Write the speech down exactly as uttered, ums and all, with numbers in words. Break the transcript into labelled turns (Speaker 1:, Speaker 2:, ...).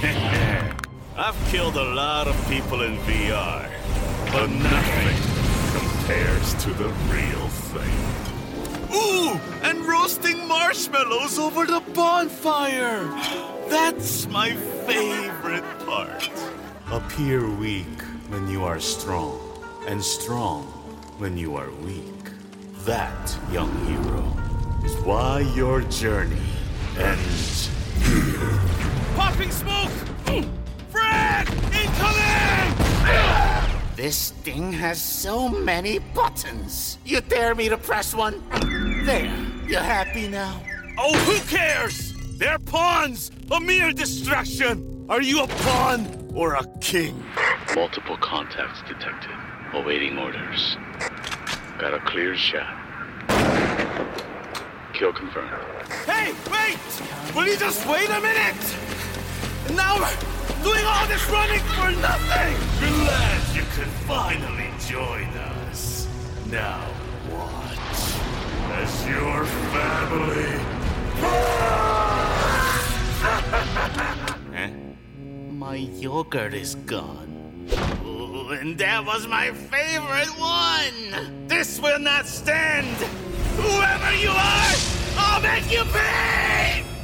Speaker 1: I've killed a lot of people in V R, but nothing compares to the real thing. Ooh, and roasting marshmallows over the bonfire. That's my favorite part. Appear weak when you are strong, and strong when you are weak. That, young hero, is why your journey ends here. Popping smoke! Frag! Incoming!
Speaker 2: This thing has so many buttons. You dare me to press one? There. You happy now?
Speaker 1: Oh, who cares? They're pawns! A mere distraction! Are you a pawn or a king?
Speaker 3: Multiple contacts detected. Awaiting orders. Got a clear shot. Kill confirmed.
Speaker 1: Hey, wait! Will you just wait a minute? Now we're doing all this running for nothing! Glad you could finally join us. Now watch as your family... eh? My yogurt is gone. Ooh, and that was my favorite one! This will not stand! Whoever you are, I'll make you pay!